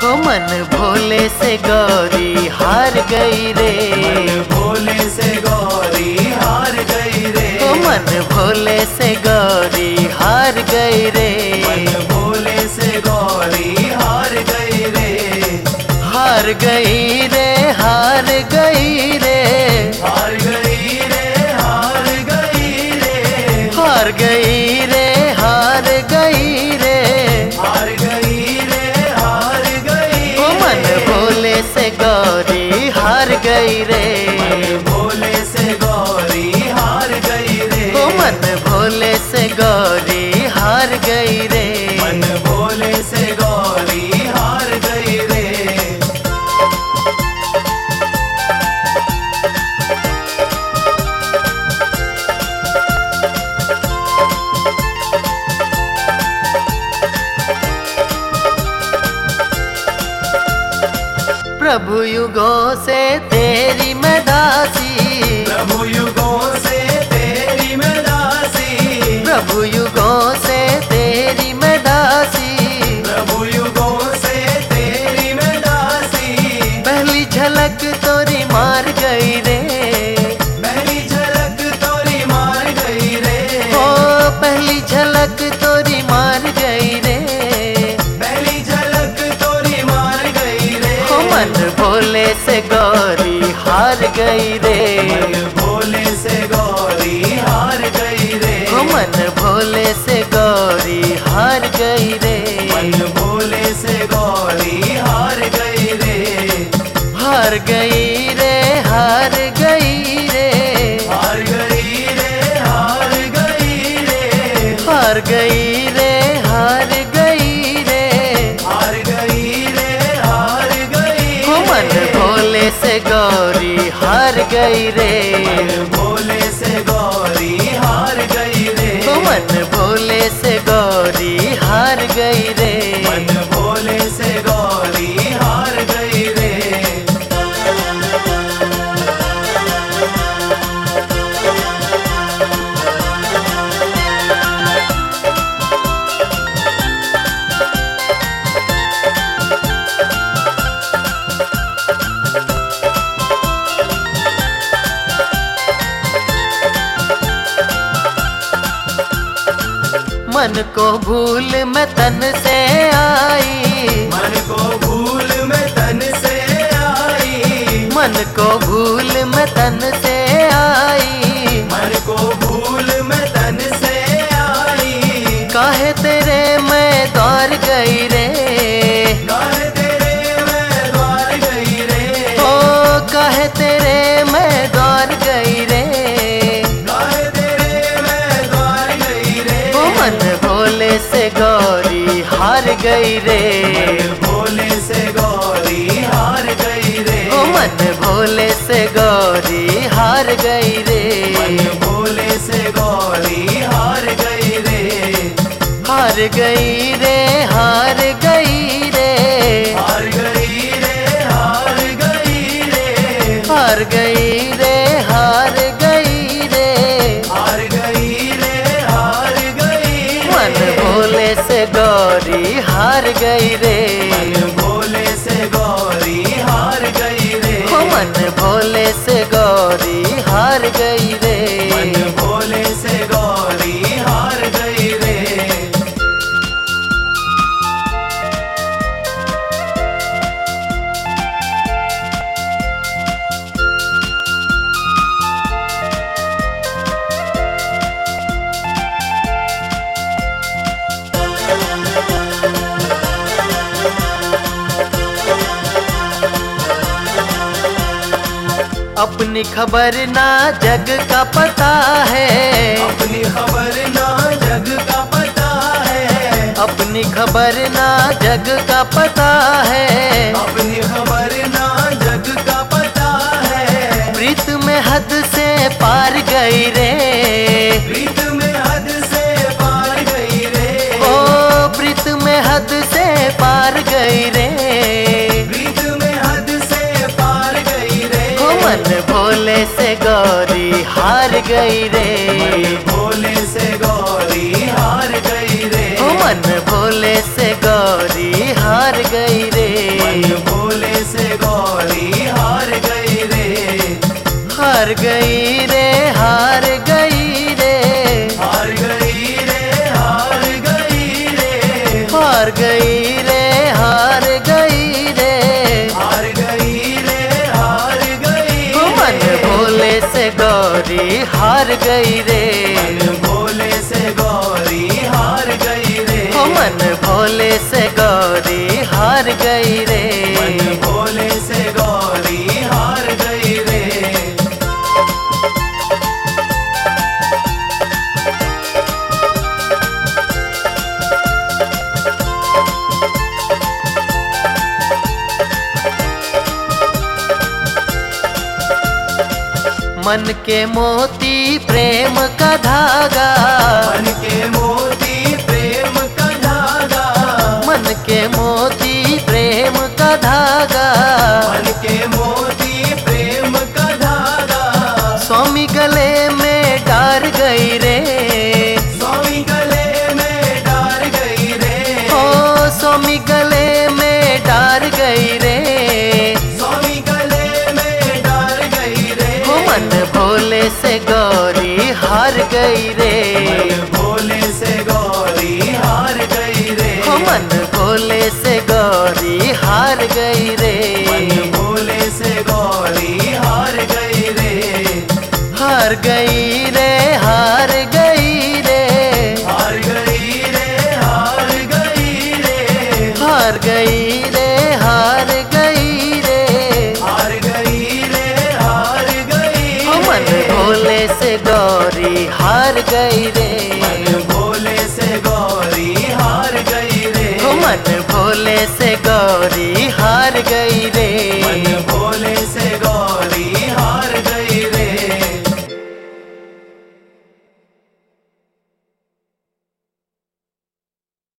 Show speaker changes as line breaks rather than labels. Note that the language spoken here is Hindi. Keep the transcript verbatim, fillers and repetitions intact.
हो मन भोले से गौरी हार गई रे,
मन भोले से गौरी हार गई रे,
हो मन भोले से गौरी हार गई रे,
मन भोले से गौरी हार गई रे,
हार गई रे, हार गई रे,
हार गई रे, हार गई रे,
हार गई रे, हार गई रे,
हार गई रे, हार गई
हो मन भोले से गौरी हार गई रे,
मन भोले से गौरी हार गई रे,
हो मन भोले से गौरी हार गई रे,
मन भोले से गौरी हार गई रे।
प्रभु युगों से तेरी मैं दासी,
प्रभु युगों से तेरी मैं दासी,
प्रभु युगों से तेरी मैं दासी,
प्रभु युगों से तेरी मैं दासी,
पहली झलक तोरी मार गई रे,
पहली झलक तोरी मार गई रे,
हो पहली झलक तोरी मार गई रे,
पहली झलक तोरी मार गई रे,
हो मन भोले से गौरी हार गई रे,
मन भोले से गौरी हार गई रे,
हो मन भोले से गौरी हार गई रे,
मन भोले से गौरी हार गई रे,
हार गई रे, हार गई रे,
हार गई रे, हार गई रे,
हार गई रे, हार गई रे,
हार गई रे, हार गई
हो मन
रे,
भोले से गौरी हार गई रे,
मन भोले से गौरी हार गई रे,
हो मन भोले से गौरी हार गई रे,
मन भोले से गौरी हार गई रे।
मन को भूल मैं तन से आई,
मन को भूल मैं तन से आई,
मन को भूल मैं तन से आई,
मन को भूल मैं तन से आई,
काहे तेरे मैं दौड़ गई रे,
काहे तेरे मैं द्वार गई रे,
ओ काहे तेरे मैं दौड़ गई रे,
काहे तेरे मैं द्वार गई रे,
ओ मन भोले से गौरी हार गई रे,
मन भोले से गौरी हार गई रे,
ओ मन भोले से गौरी हार गई रे,
मन भोले से गौरी हार गई रे,
हार गई रे, हार गई रे,
हार गई रे, हार गई रे,
हार गई रे, हार गई रे,
हार गई रे, हार गई रे,
मन भोले से गौरी हार गई रे,
मन भोले से गौरी हार गई रे,
ओ मन भोले से गौरी हार गई रे,
मन भोले से गौरी हार गई रे।
अपनी खबर ना जग का पता है,
अपनी खबर ना जग का पता है,
अपनी खबर ना जग का पता है,
अपनी खबर ना जग का पता है,
प्रीत में हद से पार गई रे,
प्रीत में हद से पार गई रे,
ओ प्रीत में हद से पार गई रे,
प्रीत में हद से पार गई रे,
ओ मन भोले से गौरी हार गई रे,
मन भोले से गौरी हार गई रे,
ओ मन भोले से गौरी हार गई रे, गई रे हार गई रे,
हार गई रे हार गई रे,
हार गई रे हार गई रे,
हार गई रे हार गई
ओ मन भोले से गौरी हार गई रे,
मन भोले से गौरी हार गई रे,
ओ मन भोले से गौरी हार गई रे,
मन भोले से गौरी हार गई रे।
मन के मोती प्रेम का धागा,
मन के मोती प्रेम का धागा,
मन के मोती प्रेम का धागा,
मन के मोती प्रेम का धागा,
स्वामी गले में डार गई रे,
स्वामी गले में डार गई रे,
ओ स्वामी गले में डार गई रे,
स्वामी गले में डार गई रे,
ओ मन भोले से गौरी हार गई रे,
मन भोले से गौरी हार गई रे,
ओ मन भोले से गौरी हार गई रे,
मन भोले से गौरी हार गई रे,
हार गई रे हार गई रे,
हार गई रे हार गई रे,
हार गई रे हार गई रे,
हार गई रे हार गई
ओ मन भोले से गौरी हार गई रे,
मन भोले से गौरी हार गई रे,
ओ मन भोले से गौरी हार गई